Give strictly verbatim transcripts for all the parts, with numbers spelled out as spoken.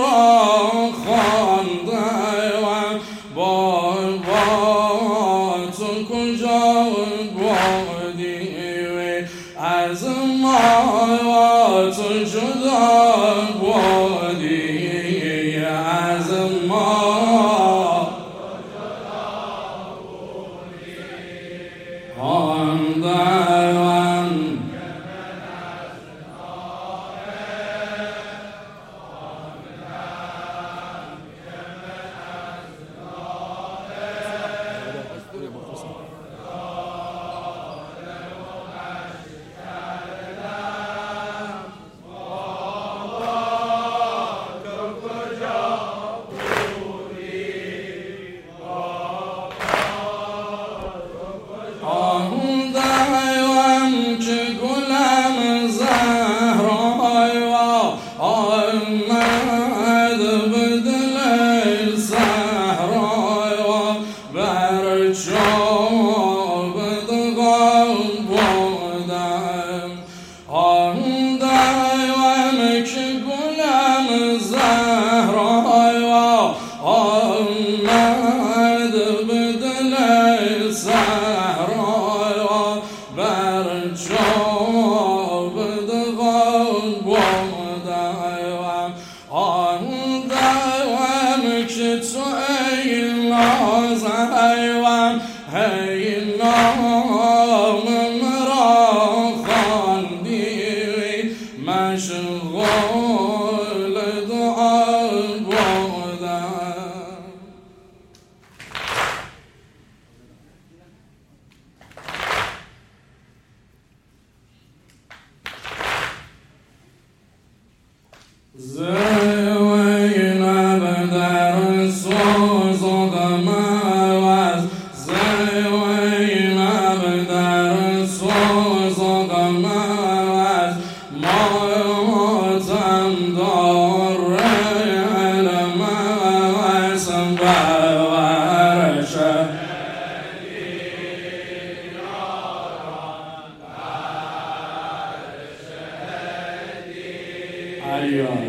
را خوانده و بابا تو کجا بودی از ما تو جدا بودی از ما آن دروان مشغول دعا بودم زینب در سوز و غم است زینب در سوز و غم است ماتم دار علم است بورش علیان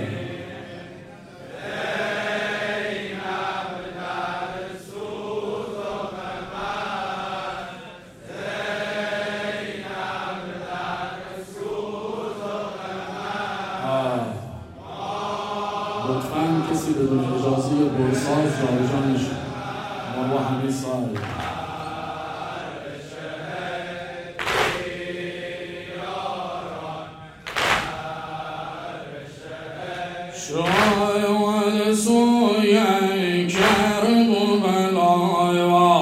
لطفاً کسی بدون اجازه برساز جابجا نشه ما با همه سال شاید سوی کرب و بلای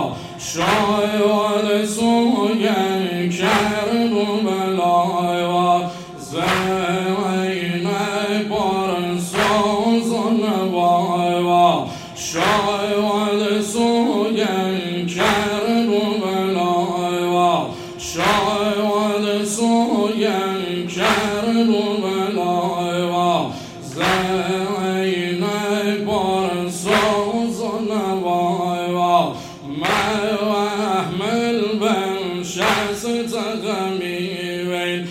شاید سوی کرب و بلای زینب بارساز و نوای شاید سوی کرب و بلای شاید سوی کرب و بلای زینب بارساز و نوای محمل بنشست غمی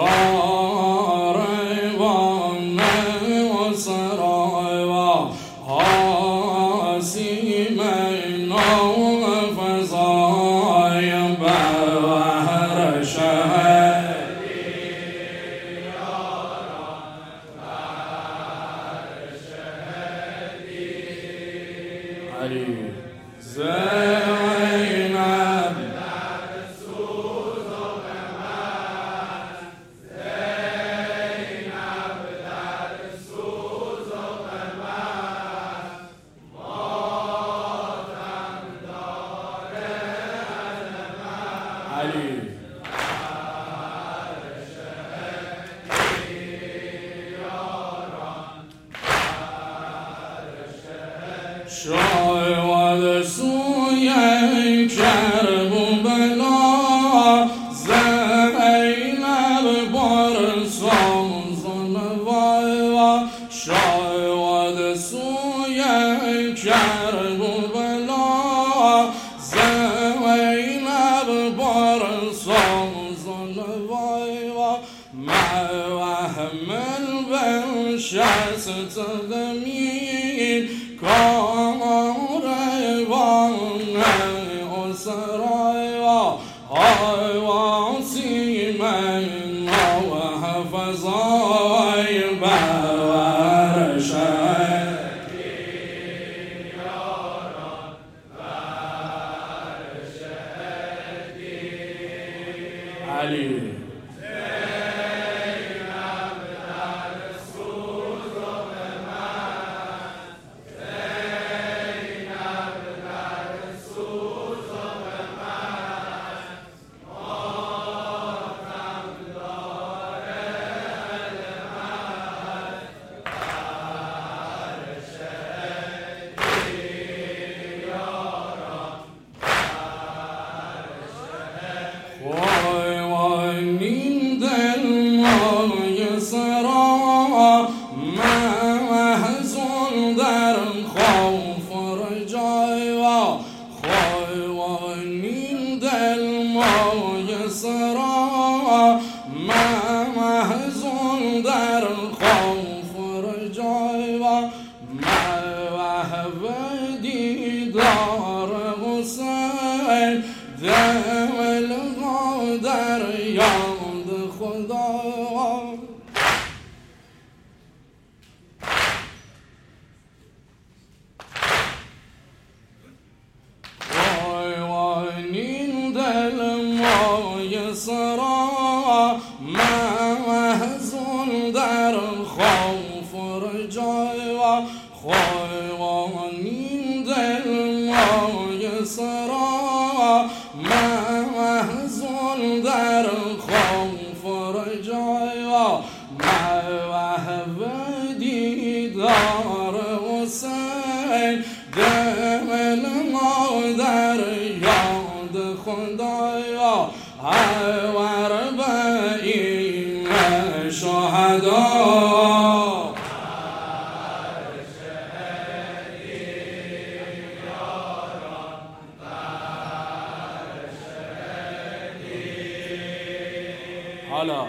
کاروانه و سرای و آسیم نو فضای بهر شهری علی زینب شاید سوی کرب و بلا زینب بارساز و نوای شاید سوی کرب و بلا زینب بارساز و نوای محمل بنشست غمی کاروان اسرای و آواسی من و حفظای برش علی حالا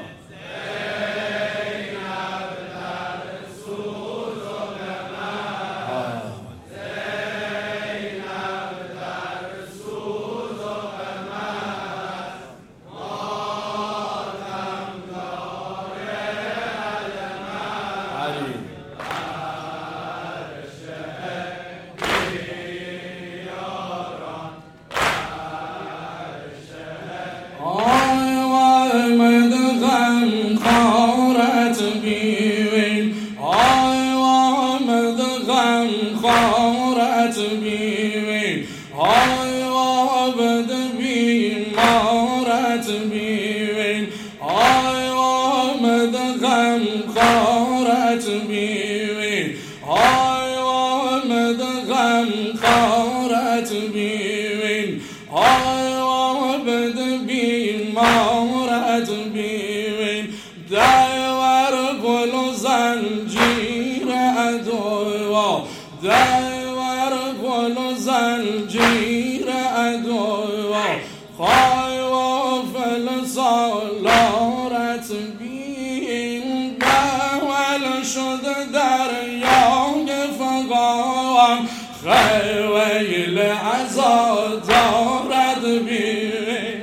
خیل عزا دارد بین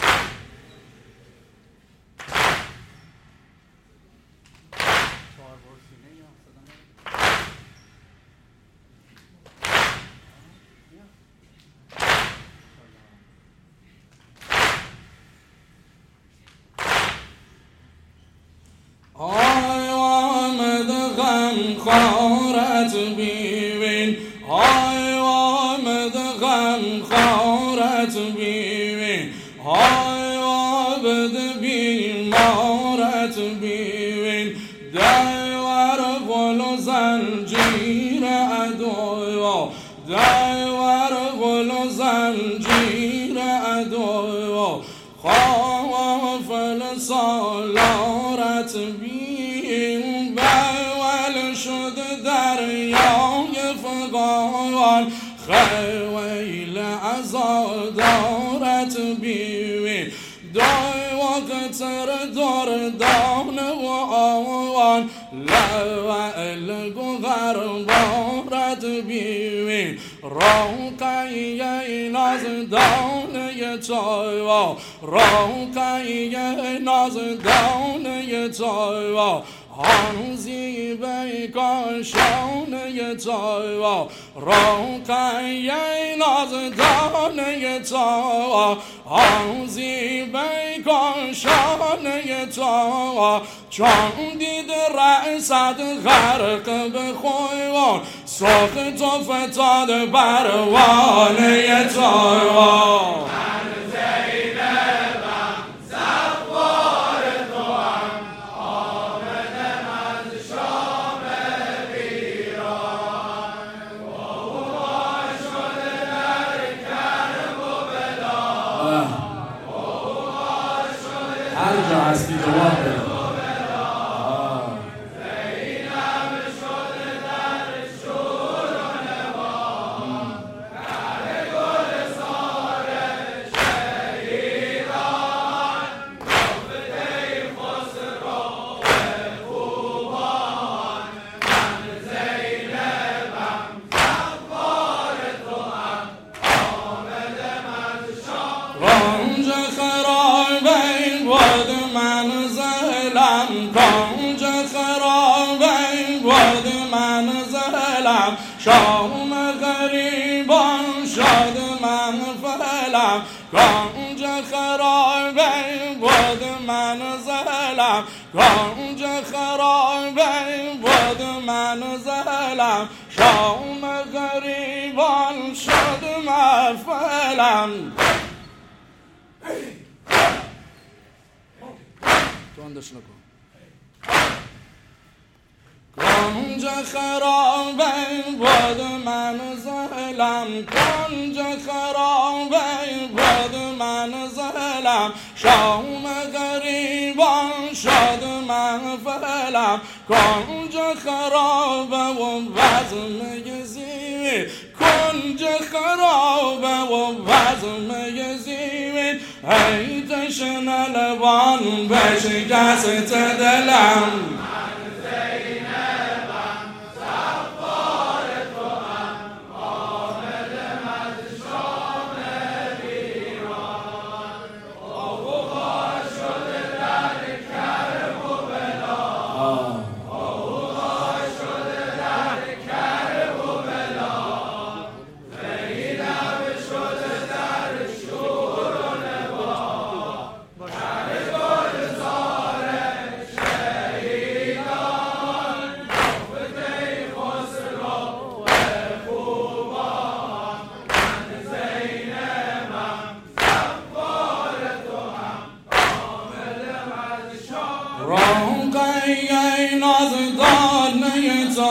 آی آمد غم خارت بین آی آمد غم خارت بین آی آبد بیمارت بین دیور غل و زنجیر عدو دیور غل و زنجیر عدو غافل سالارت بین بول شد دریای فغان خویل عزادارت بین دای وقت دردان و آوان لوعل گوهر بارت بیوین روقیه نازدانه تو روقیه نازدانه تو آن زیبای کاشانه تو روقیه نازدانه تو آن زیبای کاشانه تو چون دید رأست غرق به خویوان سرخ تو فتاد پروانه تو هر جا هستی جواب بده. کنج خرابه بود منزلم شام غریبان شد من فلم کنج خرابه بود منزلم کنج خرابه بود منزلم شام غریبان شد من فلم تندش نکن کنج خرابه بود منزلم کنج خرابه بود منزلم شام غریبان شد محفلم کنج خرابه و بزم یزید کنج خرابه و بزم یزید ای تشنه لبان بشکست دلم روقیه نازدانه تو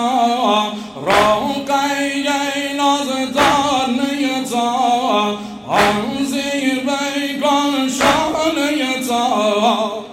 روقیه نازدانه تو آن زیبای گلشانه تو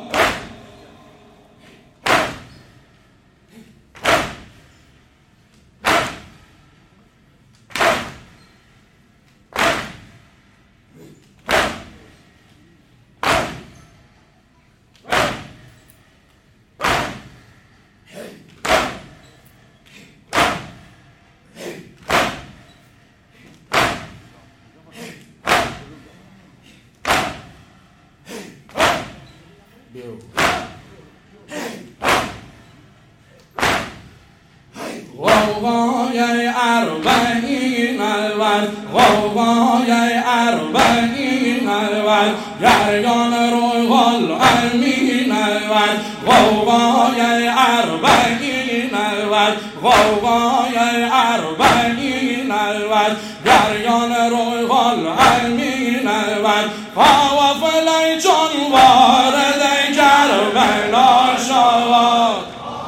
غوغای اربعین الود غوغای اربعین الود گریان روح الامین الود غوغای اربعین الود غوغای اربعین الود گریان روح الامین الود خوافلی چون وارد کربلا شد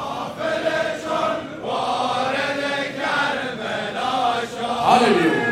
Hallelujah.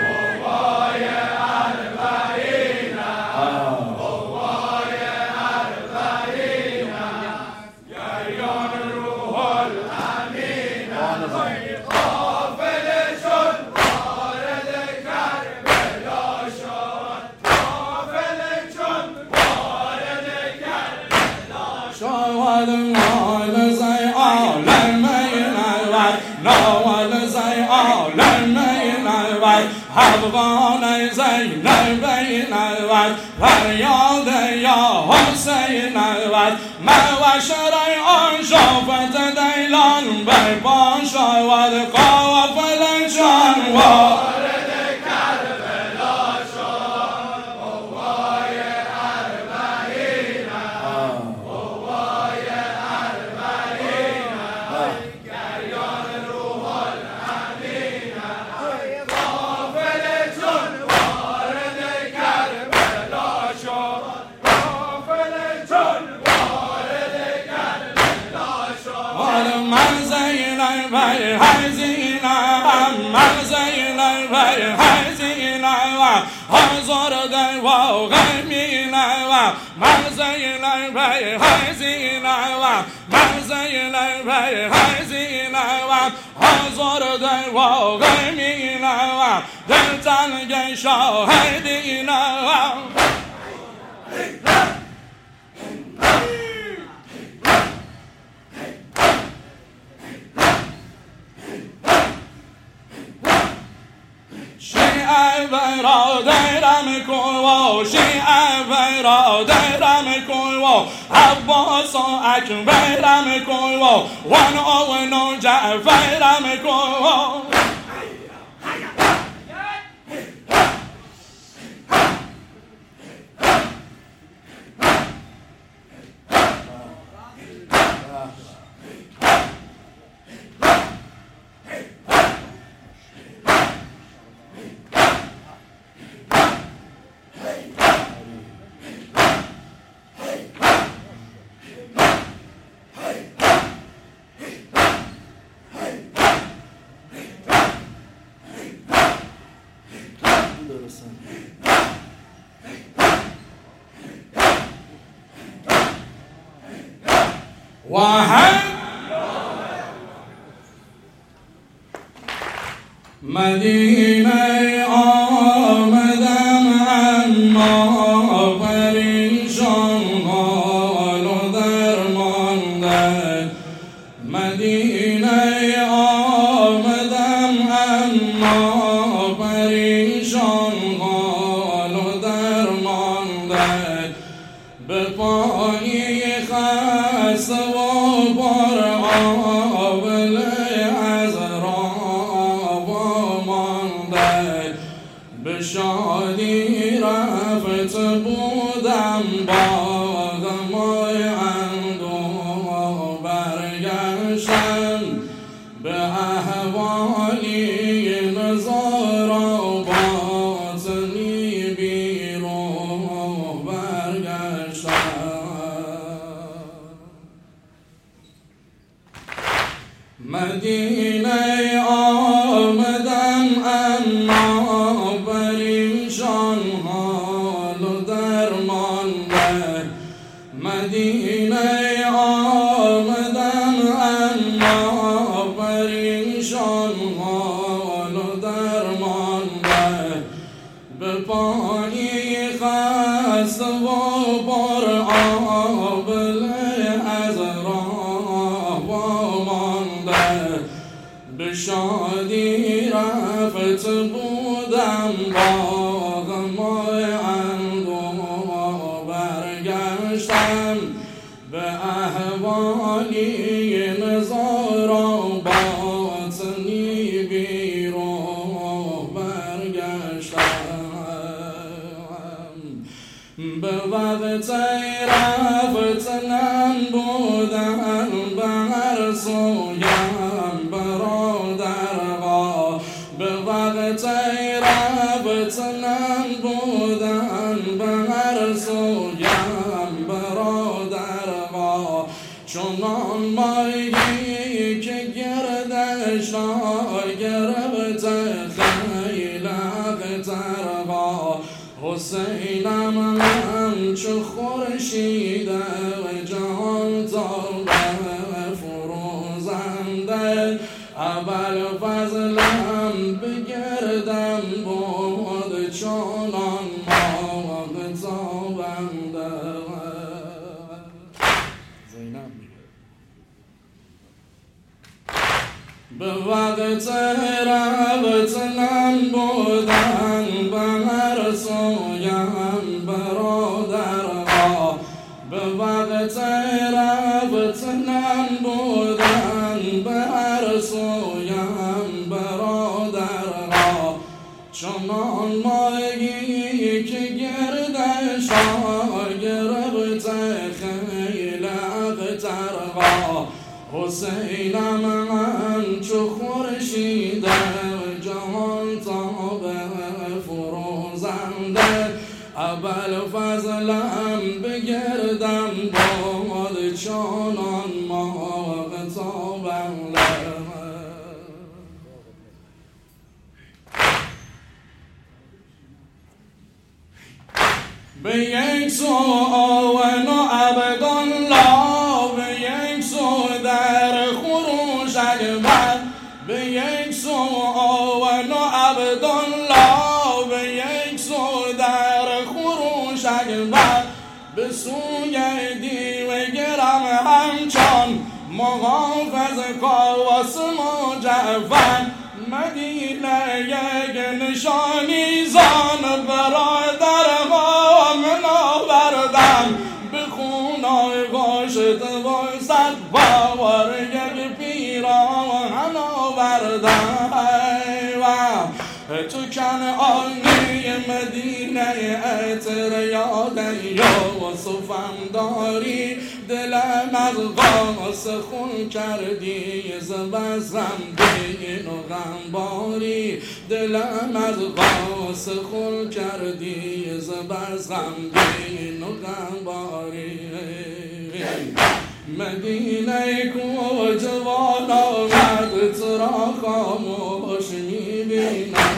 نوال زی عالمین الود نوال زی عالمین عالم نود افغان زینب نود فریاد یا حسین نود موشر آشافت دیلان بر باش آود قافل جان وارد کربلا شد قوای اربعین قوای اربعین گریان روح الامین قافل جان وارد کربلا شد قافل جان وارد کربلا شد من زینب حزینم من زینب حزینم آزرده و غمینم من زینب حزینم من زینب حزینم آزرده و غمینم دل تنگ شاهدینم شیعه برادرم کو شیعه برادرم کو عباس و اکبرم کو وان آون و جعفرم کو و هم مدینه آمدم اما پریشان حال و درمانده مدینه آمدم اما پریشان حال و درمانده به پایی خسته و بار آبله از راه مانده به شادی رفت بودم باغ مای اندوه برگشتم به احوالی نزار و باطنی بیروح برگشتم مدینه آمدم اما پریشان حال و درمانده مدینه آمدم اما پریشان حال و درمانده به پایی خسته و پر آبله از راه مانده به شادی رفت بودم باغ مای اندوه برگشتم به احوالی نزار و باطنی بیروح برگشتم به وقت رفتنم بودن بر سویم برادرها به وقت رفتنم بودن بر سویم برادرها چنان مایی که گردش را گرفته خیل اخترها حسینم من چو خورشید و جهان تابه فروزنده ابوالفضلم بگردم بود چنان ماه تابنده زینب به وقت رفتنم بودن به هر سویم برادرها به وقت رفتنم بودن به هر سویم برادرها چنان ماهی که گردش گرفته خیل اخترها حسینم همچو خورشید جهان تاب فروزنده ابوالفضلم بگردم باد چنان ماهتابنده به یک سو آون و عبدالله به یک سو در خروش اکبر به یک سو آون و عبدالله به یک سو در خروش اکبر به سوی دیو گرم همچون محافظ قاسم و جعفر مدینه یک نشانی زان برادرها من آوردم به خونای گاشت و صد باور یک پیراهن آوردم تو کنعانی مدینه عطر یادن یوسفم داری دلم از غاص خون کردی زبزم دین و غمباری دلم از غاص خون کردی زبزم دین و غمباری مدینه کو جوان آمد تو را خاموش میبینم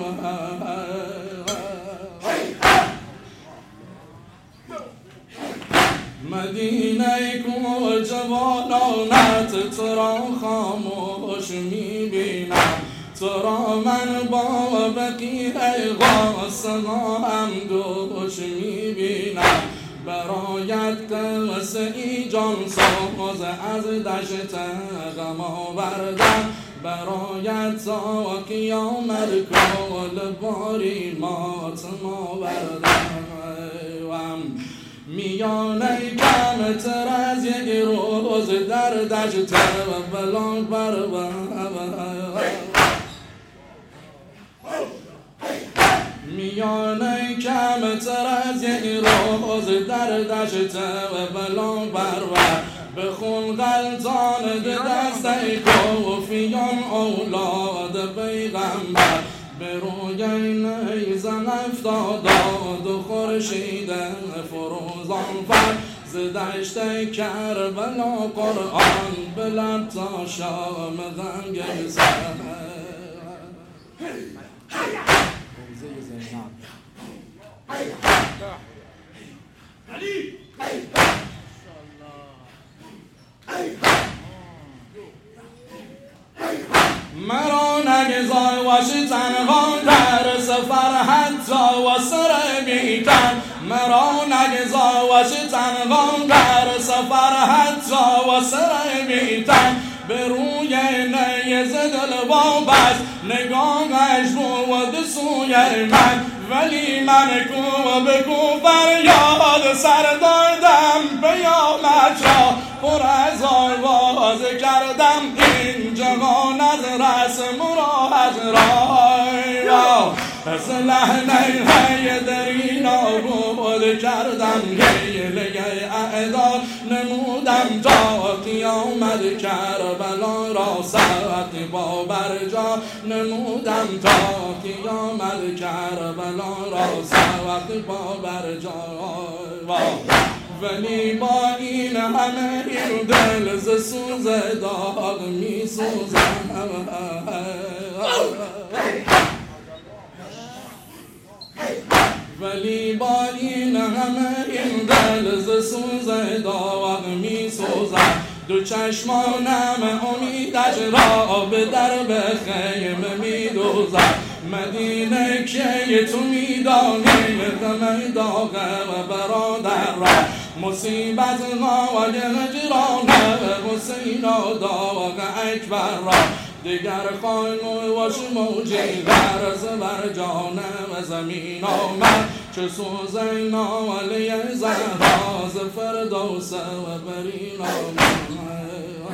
مدینه کو جوان آمد تو را خاموش میبینم تو را من با بقیه قاسما هم دوش میبینم برایت قصه‌ای جان ساز از دشت غم آوردم برایت تا قیامت کل باری ماتم آوردم میانه کم تر از یک روز در دشت بلان بر میانه کم تر از یک روز در دشت و بلان برور به خون غلطان به دست کوفیان اولاد پیغمبر به روی نیزن افتاداد و خورشید فروزان فر ز دشت کربلا قرآن به لب تا شام غم گریزد مرا نگذار واشی تنها در سفر حتی و سر بیتن مرا نگذار واشی تنها در سفر حتی و سر بیتن به روی نیز دل وابست نگاهش بود سوی من ولی من کو بگو فریاد سر دادم پیامت را پر از آواز کردم این جهان از رسم و راحت را از لحنه های درین آبود کردم گیله اعدا نمودم تا قیامت کربلا را سخت با برجا نمودم تا قیامت کربلا را سخت با برجا ولی با این همه این دل ز سوز داغ می سوزم ولی با این همه این دل ز سوز داغ می سوزم دو چشمانم امیدش را به درب خیمه می دوزم مدینه که تو می دانی غم داغ و برادر را مصیبت ما و هجران حسین و داغ اکبر را دیگر خانو واش موجی غرز بر جانم زمین آمد چه سوزه ناله زهرا ز فردوس و برین آمد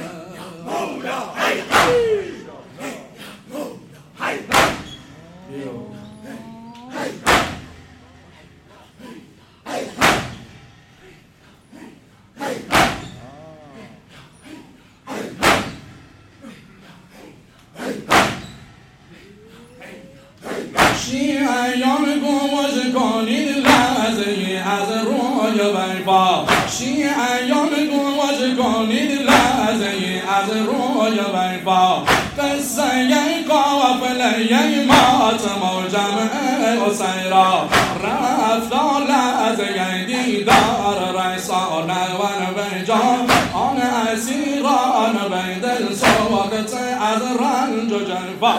شیعیان گمش کنید لحظه از روی وفا شیعیان گمش کنید لحظه از روی وفا قصه قافله ماتم و جمع حسیرا رفت لحظه دیدار رسانه و نبجان آن اسیران به دل سوخته از رنج و جفا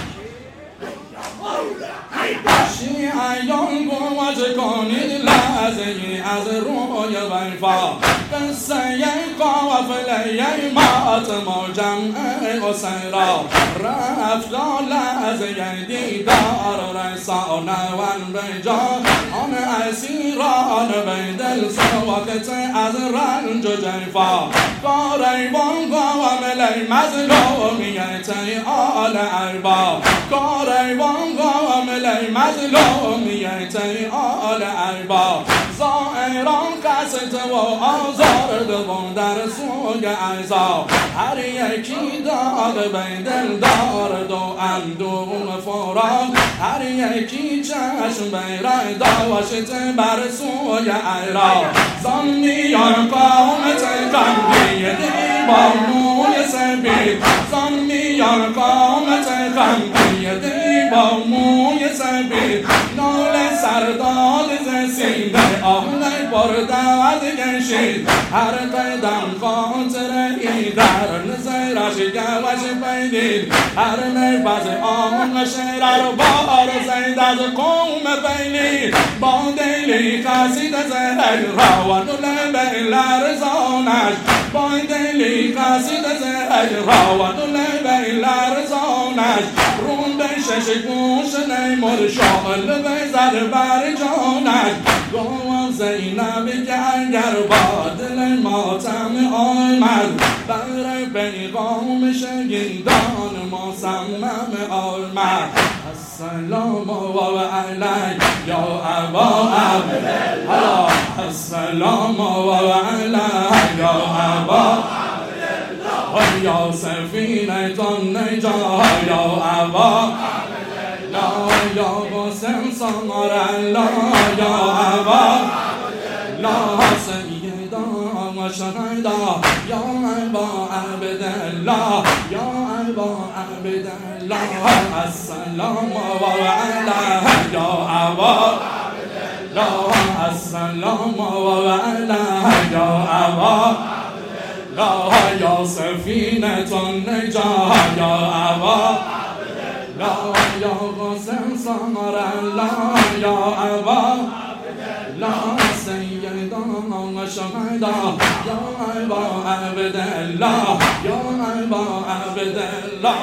شیعیان گمش کنید لحظه از روی وفا قصه قافله ماتم و جمع حسیرا رفت لحظه دیدار رسانه و بجان آن اسیران به دل سوخته از رنج و جفا کاریوان قوامل مظلومیت آل ارباب کاریوان قوامل مظلومیت آل ارباب زائران قصد و آزار دوم در سوی عذاب هر یکی داد به دل دارد و اندوم فراق هر یکی چشم بیره داشت بر سوی عراق زمیان قامت غمگین با موی سفید زمیان قامت غمگین با موی سفید نال سرداد ز سینه آهنه برداد کشید هر قدم خاطر ای در نظرش گوش پیدید هر نفس آن شرر بار زید از قوم بینید با دلی خسید از هجرا و دل به لرزانش با دلی خسید از هجرا و دل به لرزانش رون به شش گوش نیمور شاغل بزد بر جانش گوان زینب که اگر با دل ماتم آمد بر پیغام شهیدان مصمم آمد السلام و علیک یا ابا عبدالله السلام و علیک یا ابا عبدالله یا سفینه النجات یا ابا عبدالله یا حسین سمر الله یا ابا عبدالله سیدان و شهدا یا ابا عبدالله یا ابا عبدالله السلام و علیک یا ابا عبدالله السلام و علیک یا ابا عبدالله یا سفینه النجات یا ابا عبدالله یا حسین سمر الله یا ابا عبدالله سیدان و شهدا یا ابا عبدالله یا ابا عبدالله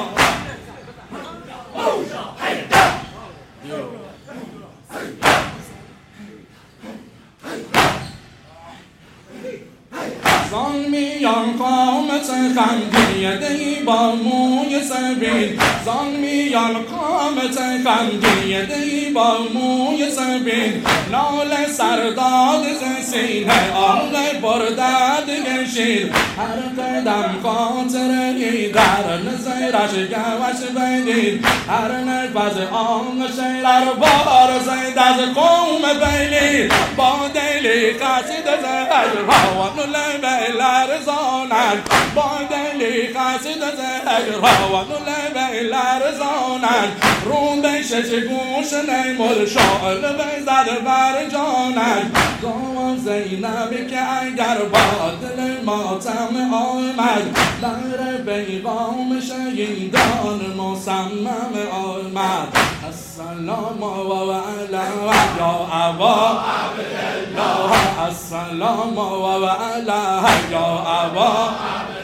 زان قامت خندیده با موی سفید زان میان قامت خندیده با موی سفید نال سرداد ز سینه آل برداد کشید هر قدم خاطر ای در نظرش گوش بدید هر نفس آن شیرر بار زید از قوم بینید با دلی قصید ز هجرها و لب لرزانش با دلی قصید ز هجرها و لب لرزانش رو به شش گوش نیمور شاعل بزد بر جانش گوان زینب که اگر با دل ماتم آمد در پیغام شهیدان مصمم آمد السلام و علیک یا ابا عبدالله السلام و علیک یا ابا عبدالله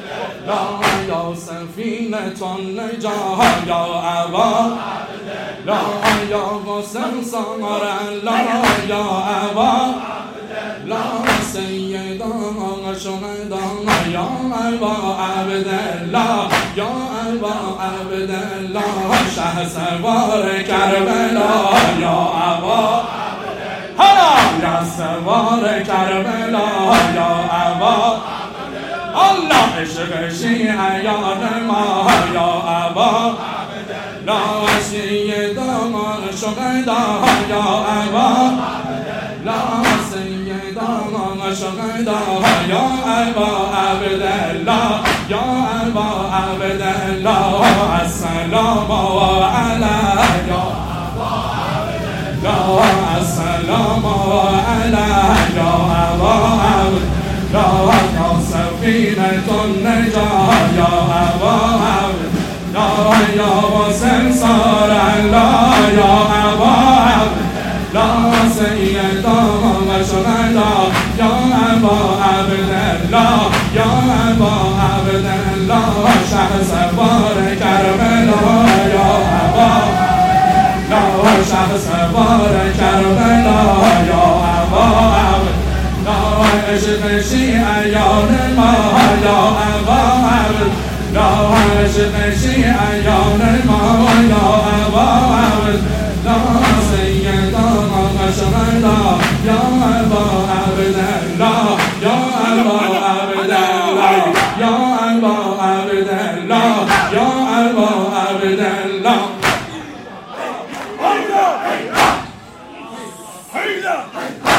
لا یا سفینة النجاة یا ابا لا یا قاسم سامرا لا یا ابا لا سیدا شهدا یا ابا عبدالله یا ابا عبدالله شه سوار کربلا یا ابا هلا یا سوار کربلا یا ابا الله عشق شیعیان ما یا ابا لا سیدا شهدا یا ابا لا سیدا شهدا یا ابا عبدالله یا ابا عبدالله السلام علیک یا ابا عبدالله السلام علیک یا ابا عبدالله یا سفینة النجاة یا ابا عبدالله یا واسم صار الله یا ابا عبدالله سیدا شهدا یا ابا عبدالله یا ابا عبدالله شه سوار کربلا یا ابا لا شه سوار کربلا یا ابا عبدالله عشق شیعیان ما یا ابا عبدالله عشق شیعیان ما یا ابا عبدالله سیدا شهدا یا ابا عبدالله یا ابا عبدالله یا ابا عبدالله یا ابا عبدالله هيدا هيدا